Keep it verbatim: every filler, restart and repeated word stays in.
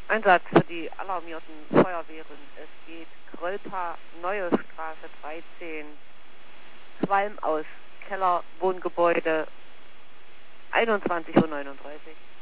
Einsatz für die alarmierten Feuerwehren. Es geht Grölpa, Neue Straße dreizehn, Qualm aus Keller, Wohngebäude, einundzwanzig Uhr neununddreißig.